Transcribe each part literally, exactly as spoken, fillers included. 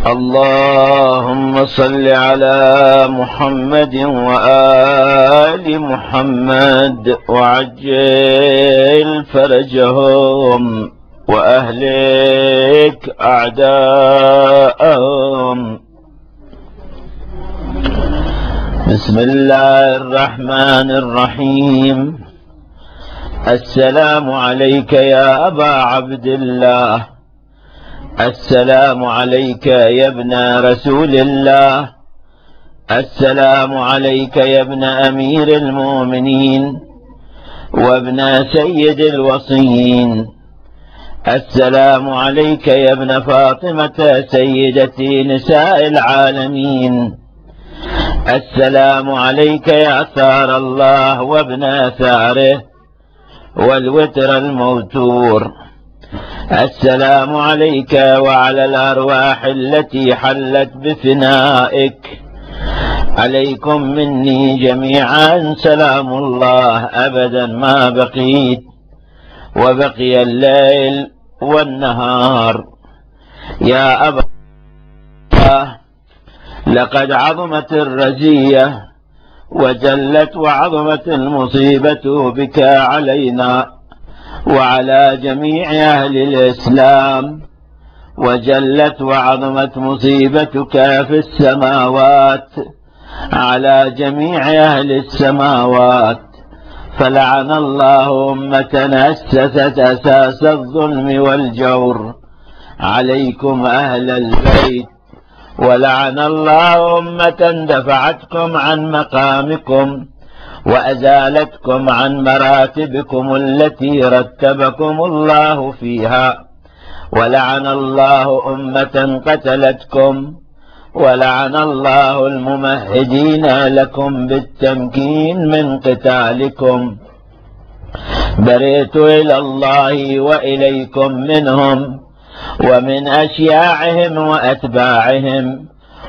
اللهم صل على محمد وآل محمد وعجل فرجهم وأهلك أعداءهم. بسم الله الرحمن الرحيم. السلام عليك يا أبا عبد الله، السلام عليك يا ابن رسول الله، السلام عليك يا ابن أمير المؤمنين وابن سيد الوصيين، السلام عليك يا ابن فاطمة سيدة نساء العالمين، السلام عليك يا ثار الله وابن ثاره والوتر الموتور، السلام عليك وعلى الأرواح التي حلت بفنائك، عليكم مني جميعا سلام الله أبدا ما بقيت وبقي الليل والنهار. يا أبا الله، لقد عظمت الرزية وجلت وعظمت المصيبة بك علينا وعلى جميع أهل الإسلام، وجلت وعظمت مصيبتك في السماوات على جميع أهل السماوات، فلعن الله أمة أسست أساس الظلم والجور عليكم أهل البيت، ولعن الله أمة دفعتكم عن مقامكم وأزالتكم عن مراتبكم التي رتبكم الله فيها، ولعن الله أمة قتلتكم، ولعن الله الممهدين لكم بالتمكين من قتالكم. برئت إلى الله وإليكم منهم ومن أشياعهم وأتباعهم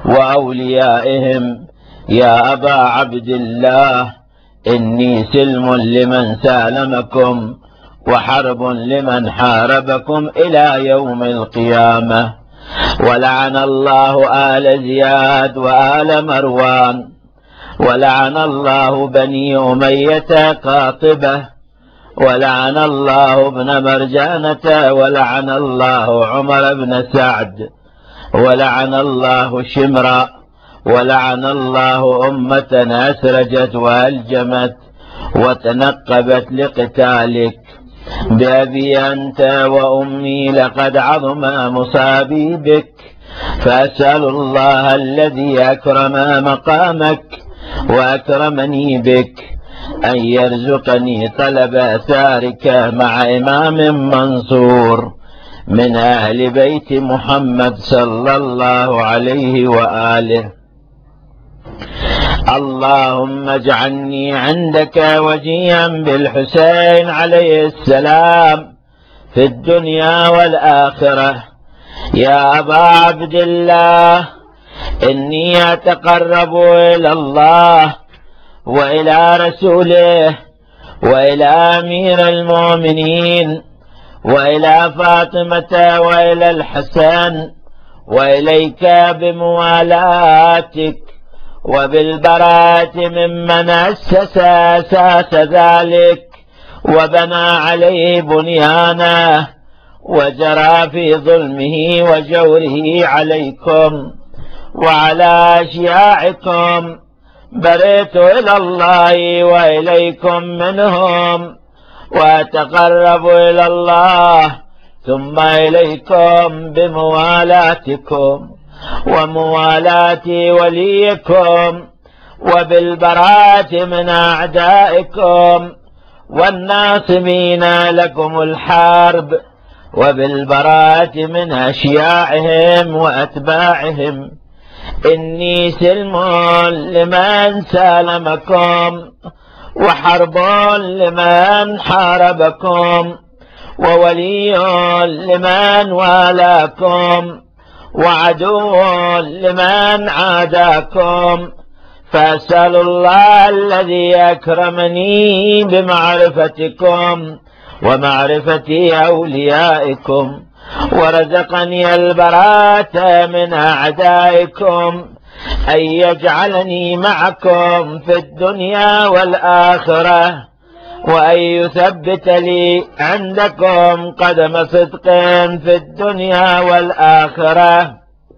وأوليائهم. يا أبا عبد الله، إني سلم لمن سالمكم وحرب لمن حاربكم إلى يوم القيامة. ولعن الله آل زياد وآل مروان، ولعن الله بني أمية قاطبة، ولعن الله ابن مرجانة، ولعن الله عمر بن سعد، ولعن الله شمرا، ولعن الله أمة أسرجت وألجمت وتنقبت لقتالك. بأبي أنت وأمي لقد عظم مصابي بك، فأسأل الله الذي أكرم مقامك وأكرمني بك أن يرزقني طلب أثارك مع إمام منصور من أهل بيت محمد صلى الله عليه وآله. اللهم اجعلني عندك وجيا بالحسين عليه السلام في الدنيا والآخرة. يا أبا عبد الله، إني أتقرب إلى الله وإلى رسوله وإلى أمير المؤمنين وإلى فاطمة وإلى الحسن وإليك بموالاتك وبالبراءة ممن أسس أساس ذلك وبنى عليه بنيانه وجرى في ظلمه وجوره عليكم وعلى أشياعكم. برئت إلى الله وإليكم منهم وأتقرب إلى الله ثم إليكم بموالاتكم وموالاة وليكم وبالبراءة من أعدائكم والناصبين لكم الحرب وبالبراءة من أشياعهم وأتباعهم. إني سلم لمن سالمكم وحرب لمن حاربكم وولي لمن والاكم وعدو لمن عاداكم. فأسأل الله الذي أكرمني بمعرفتكم ومعرفة أوليائكم ورزقني البراءة من أعدائكم، أن يجعلني معكم في الدنيا والآخرة، وأن يثبت لي عندكم قدم صدق في الدنيا والآخرة،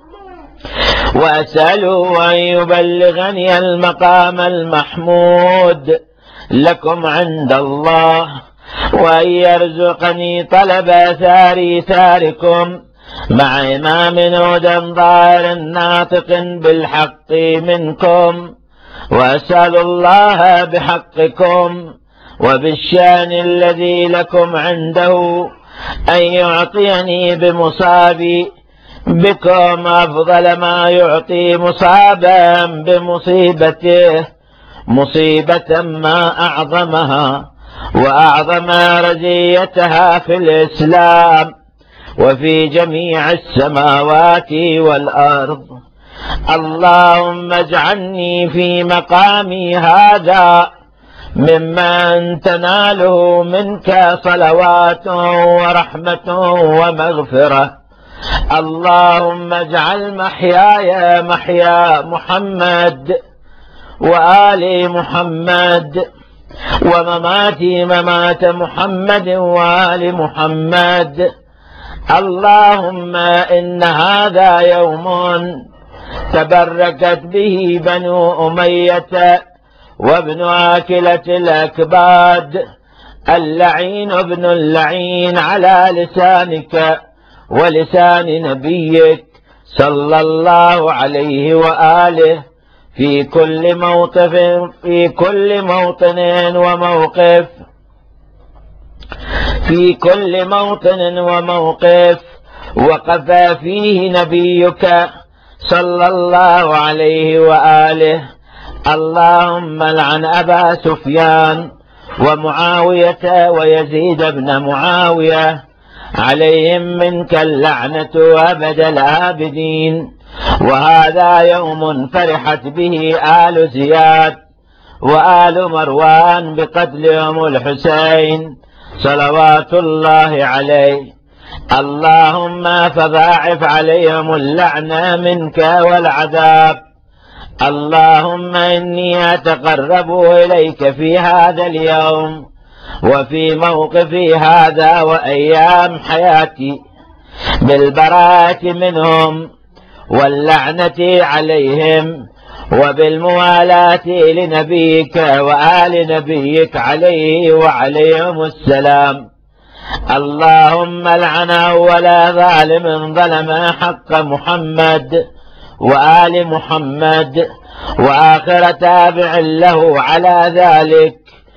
وأسأله أن يبلغني المقام المحمود لكم عند الله، وأن يرزقني طلب أثار ثاركم مع إمام هدى ظاهر ناطق بالحق منكم. وأسأل الله بحقكم وبالشان الذي لكم عنده أن يعطيني بمصابي بكم أفضل ما يعطي مصابا بمصيبته، مصيبة ما أعظمها وأعظم رزيتها في الإسلام وفي جميع السماوات والأرض. اللهم اجعلني في مقامي هذا ممن تناله منك صلوات ورحمة ومغفرة. اللهم اجعل محياي محيا محمد وآل محمد، ومماتي ممات محمد وآل محمد. اللهم إن هذا يوم تبركت به بنو أمية وابن آكلة الأكباد، اللعين ابن اللعين على لسانك ولسان نبيك صلى الله عليه وآله في كل موقف في كل موطن وموقف في كل موطن وموقف وقف فيه نبيك صلى الله عليه وآله. اللهم لعن أبا سفيان ومعاوية ويزيد بن معاوية، عليهم منك اللعنة أبد الآبدين. وهذا يوم فرحت به آل زياد وآل مروان بقتلهم الحسين صلوات الله عليه. اللهم فضاعف عليهم اللعنة منك والعذاب. اللهم إني أتقرب إليك في هذا اليوم وفي موقفي هذا وأيام حياتي بالبراءة منهم واللعنة عليهم وبالموالاة لنبيك وآل نبيك عليه وعليهم السلام. اللهم لعن أول ظالم ظلم حق محمد وآل محمد وآخر تابع له على ذلك.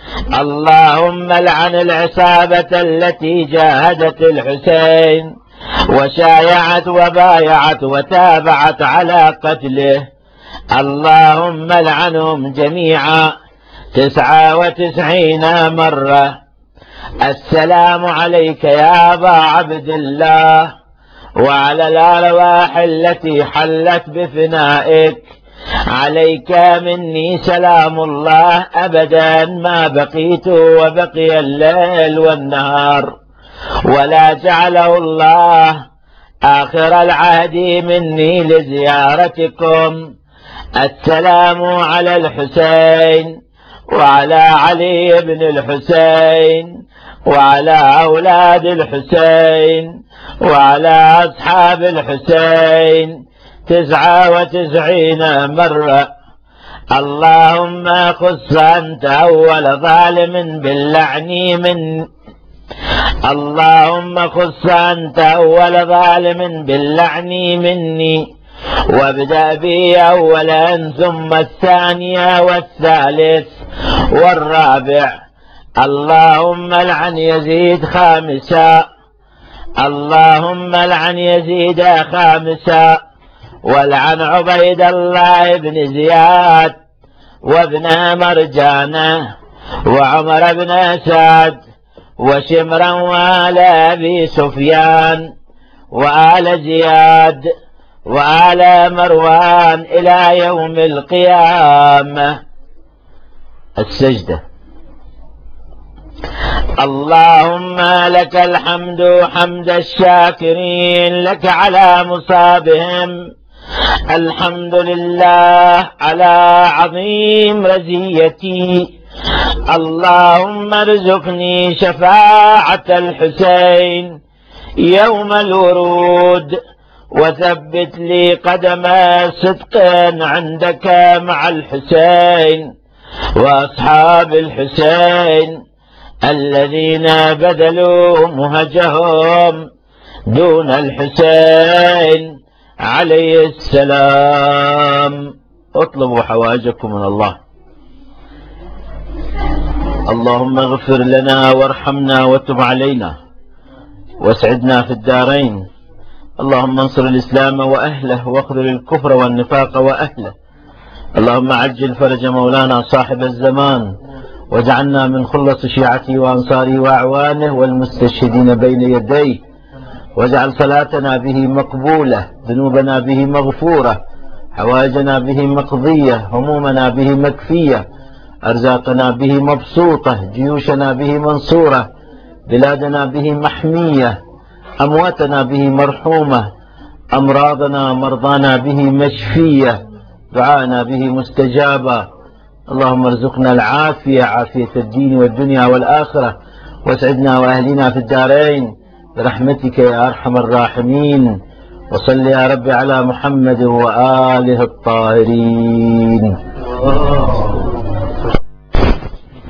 اللهم لعن العصابة التي جاهدت الحسين وشايعت وبايعت وتابعت على قتله. اللهم لعنهم جميعا تسعة وتسعين مرة. السلام عليك يا أبا عبد الله وعلى الأرواح التي حلت بفنائك. عليك مني سلام الله أبدا ما بقيت وبقي الليل والنهار، ولا جعله الله آخر العهد مني لزيارتكم. السلام على الحسين وعلى علي بن الحسين وعلى أولاد الحسين وعلى أصحاب الحسين تسعة وتسعين مرة. اللهم خص أنت أول ظالم باللعن من اللهم خص أنت أول ظالم باللعن مني، وابدأ بي أولا ثم الثانية والثالث والرابع. اللهم لعن يزيد خامسا. اللهم لعن يزيد خامسا، ولعن عبيد الله بن زياد وابن مرجانة وعمر بن سعد وشمرا وآل أبي سفيان وآل زياد وآل مروان إلى يوم القيامة. السجدة. اللهم لك الحمد حمد الشاكرين لك على مصابهم، الحمد لله على عظيم رزيتي. اللهم ارزقني شفاعة الحسين يوم الورود، وثبت لي قدم صدق عندك مع الحسين وأصحاب الحسين الذين بذلوا مهجهم دون الحسين عليه السلام. اطلبوا حوائجكم من الله. اللهم اغفر لنا وارحمنا وتب علينا واسعدنا في الدارين. اللهم انصر الإسلام وأهله واخذل الكفر والنفاق وأهله. اللهم عجل فرج مولانا صاحب الزمان، واجعلنا من خلص شيعته وأنصاره وأعوانه والمستشهدين بين يديه، واجعل صلاتنا به مقبولة، ذنوبنا به مغفورة، حوائجنا به مقضية، همومنا به مكفية، أرزاقنا به مبسوطة، جيوشنا به منصورة، بلادنا به محمية، أمواتنا به مرحومة، أمراضنا مرضانا به مشفية، دعانا به مستجابة. اللهم ارزقنا العافية، عافية الدين والدنيا والآخرة، واسعدنا وأهلنا في الدارين برحمتك يا أرحم الراحمين. وصل يا رب على محمد وآله الطاهرين.